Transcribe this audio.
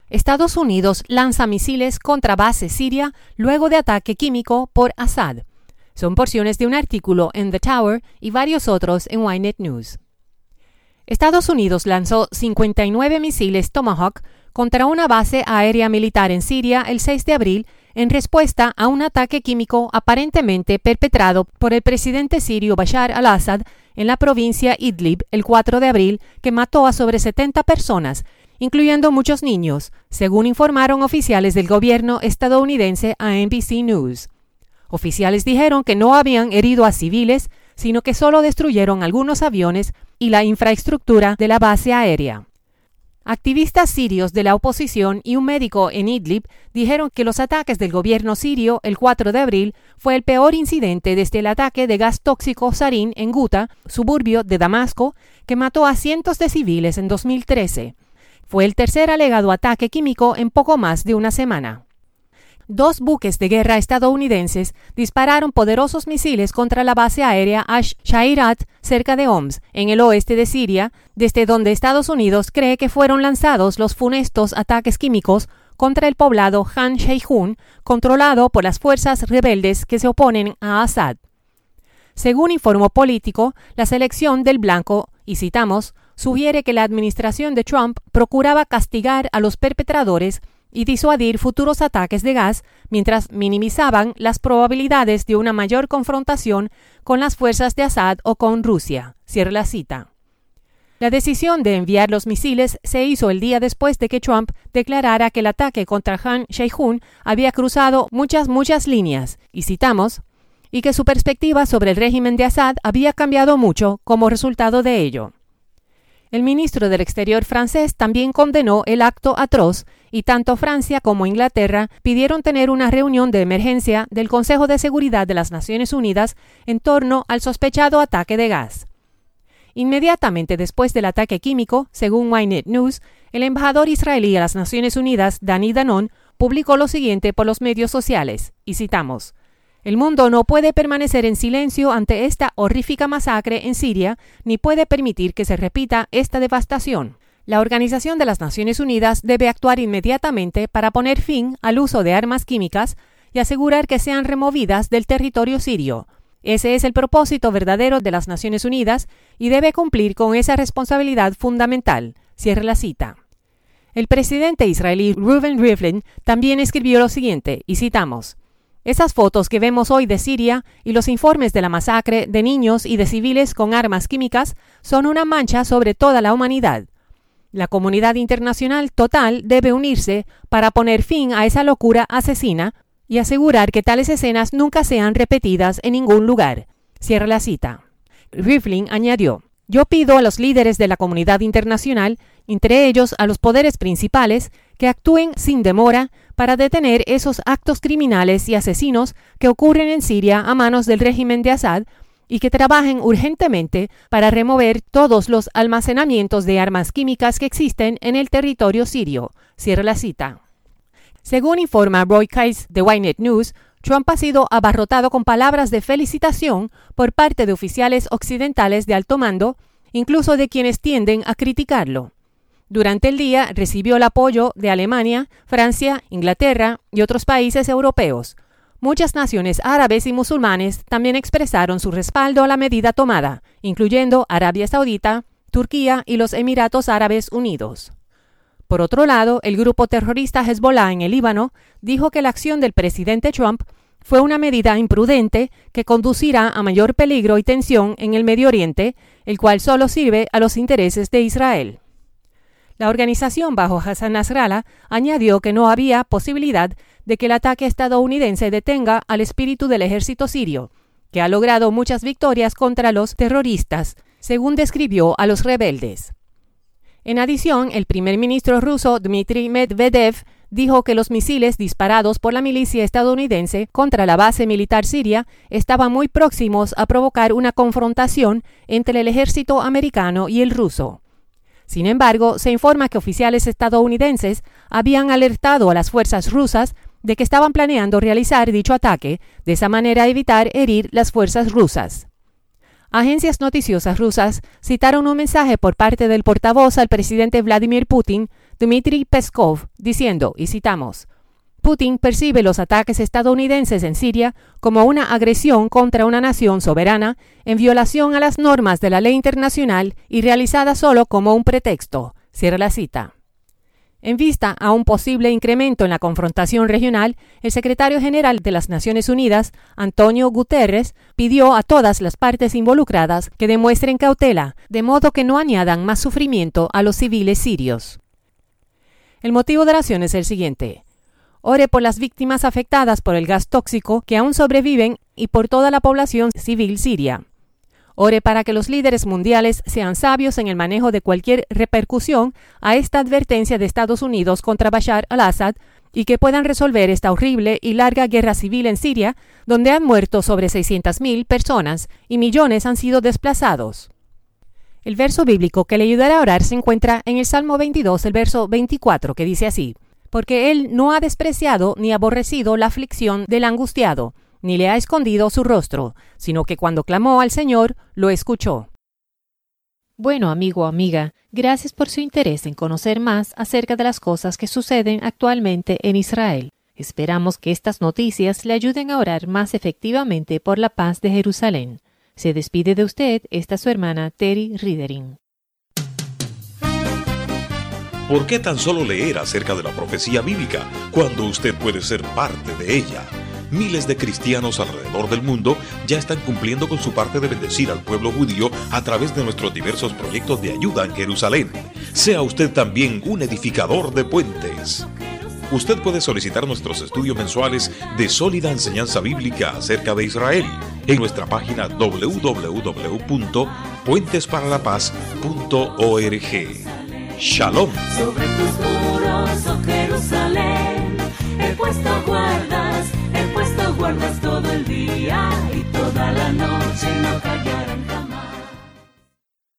Estados Unidos lanza misiles contra base siria luego de ataque químico por Assad. Son porciones de un artículo en The Tower y varios otros en Ynet News. Estados Unidos lanzó 59 misiles Tomahawk contra una base aérea militar en Siria el 6 de abril en respuesta a un ataque químico aparentemente perpetrado por el presidente sirio Bashar al-Assad en la provincia Idlib el 4 de abril, que mató a sobre 70 personas, incluyendo muchos niños, según informaron oficiales del gobierno estadounidense a NBC News. Oficiales dijeron que no habían herido a civiles, sino que solo destruyeron algunos aviones y la infraestructura de la base aérea. Activistas sirios de la oposición y un médico en Idlib dijeron que los ataques del gobierno sirio el 4 de abril fue el peor incidente desde el ataque de gas tóxico sarín en Guta, suburbio de Damasco, que mató a cientos de civiles en 2013. Fue el tercer alegado ataque químico en poco más de una semana. 2 buques de guerra estadounidenses dispararon poderosos misiles contra la base aérea Ash-Shairat cerca de Homs, en el oeste de Siria, desde donde Estados Unidos cree que fueron lanzados los funestos ataques químicos contra el poblado Han Sheikhoun, controlado por las fuerzas rebeldes que se oponen a Assad. Según informó Político, la selección del blanco, y citamos, sugiere que la administración de Trump procuraba castigar a los perpetradores y disuadir futuros ataques de gas mientras minimizaban las probabilidades de una mayor confrontación con las fuerzas de Assad o con Rusia. Cierra la cita. La decisión de enviar los misiles se hizo el día después de que Trump declarara que el ataque contra Han Sheikhoun había cruzado muchas líneas, y citamos, y que su perspectiva sobre el régimen de Assad había cambiado mucho como resultado de ello. El ministro del Exterior francés también condenó el acto atroz y tanto Francia como Inglaterra pidieron tener una reunión de emergencia del Consejo de Seguridad de las Naciones Unidas en torno al sospechado ataque de gas. Inmediatamente después del ataque químico, según Ynet News, el embajador israelí a las Naciones Unidas, Dani Danon, publicó lo siguiente por los medios sociales, y citamos, «El mundo no puede permanecer en silencio ante esta horrífica masacre en Siria, ni puede permitir que se repita esta devastación. La Organización de las Naciones Unidas debe actuar inmediatamente para poner fin al uso de armas químicas y asegurar que sean removidas del territorio sirio. Ese es el propósito verdadero de las Naciones Unidas y debe cumplir con esa responsabilidad fundamental». Cierra la cita. El presidente israelí Reuven Rivlin también escribió lo siguiente, y citamos, «Esas fotos que vemos hoy de Siria y los informes de la masacre de niños y de civiles con armas químicas son una mancha sobre toda la humanidad. La comunidad internacional total debe unirse para poner fin a esa locura asesina y asegurar que tales escenas nunca sean repetidas en ningún lugar». Cierra la cita. Rivlin añadió, «Yo pido a los líderes de la comunidad internacional, entre ellos a los poderes principales, que actúen sin demora para detener esos actos criminales y asesinos que ocurren en Siria a manos del régimen de Assad y que trabajen urgentemente para remover todos los almacenamientos de armas químicas que existen en el territorio sirio». Cierra la cita. Según informa Roy Kais de Ynet News, Trump ha sido abarrotado con palabras de felicitación por parte de oficiales occidentales de alto mando, incluso de quienes tienden a criticarlo. Durante el día recibió el apoyo de Alemania, Francia, Inglaterra y otros países europeos. Muchas naciones árabes y musulmanes también expresaron su respaldo a la medida tomada, incluyendo Arabia Saudita, Turquía y los Emiratos Árabes Unidos. Por otro lado, el grupo terrorista Hezbollah en el Líbano dijo que la acción del presidente Trump fue una medida imprudente que conducirá a mayor peligro y tensión en el Medio Oriente, el cual solo sirve a los intereses de Israel. La organización bajo Hassan Nasrallah añadió que no había posibilidad de que el ataque estadounidense detenga al espíritu del ejército sirio, que ha logrado muchas victorias contra los terroristas, según describió a los rebeldes. En adición, el primer ministro ruso Dmitry Medvedev dijo que los misiles disparados por la milicia estadounidense contra la base militar siria estaban muy próximos a provocar una confrontación entre el ejército americano y el ruso. Sin embargo, se informa que oficiales estadounidenses habían alertado a las fuerzas rusas de que estaban planeando realizar dicho ataque, de esa manera evitar herir las fuerzas rusas. Agencias noticiosas rusas citaron un mensaje por parte del portavoz al presidente Vladimir Putin Dmitry Peskov, diciendo, y citamos, Putin percibe los ataques estadounidenses en Siria como una agresión contra una nación soberana en violación a las normas de la ley internacional y realizada solo como un pretexto. Cierra la cita. En vista a un posible incremento en la confrontación regional, el secretario general de las Naciones Unidas, Antonio Guterres, pidió a todas las partes involucradas que demuestren cautela, de modo que no añadan más sufrimiento a los civiles sirios. El motivo de oración es el siguiente. Ore por las víctimas afectadas por el gas tóxico que aún sobreviven y por toda la población civil siria. Ore para que los líderes mundiales sean sabios en el manejo de cualquier repercusión a esta advertencia de Estados Unidos contra Bashar al-Assad y que puedan resolver esta horrible y larga guerra civil en Siria, donde han muerto sobre 600.000 personas y millones han sido desplazados. El verso bíblico que le ayudará a orar se encuentra en el Salmo 22, el verso 24, que dice así, porque Él no ha despreciado ni aborrecido la aflicción del angustiado, ni le ha escondido su rostro, sino que cuando clamó al Señor, lo escuchó. Bueno, amigo o amiga, gracias por su interés en conocer más acerca de las cosas que suceden actualmente en Israel. Esperamos que estas noticias le ayuden a orar más efectivamente por la paz de Jerusalén. Se despide de usted esta su hermana Terry Ridering. ¿Por qué tan solo leer acerca de la profecía bíblica cuando usted puede ser parte de ella? Miles de cristianos alrededor del mundo ya están cumpliendo con su parte de bendecir al pueblo judío a través de nuestros diversos proyectos de ayuda en Jerusalén. Sea usted también un edificador de puentes. Usted puede solicitar nuestros estudios mensuales de sólida enseñanza bíblica acerca de Israel en nuestra página www.puentesparalapaz.org. Shalom. Sobre tus muros, oh Jerusalén, he puesto guardas todo el día y toda la noche.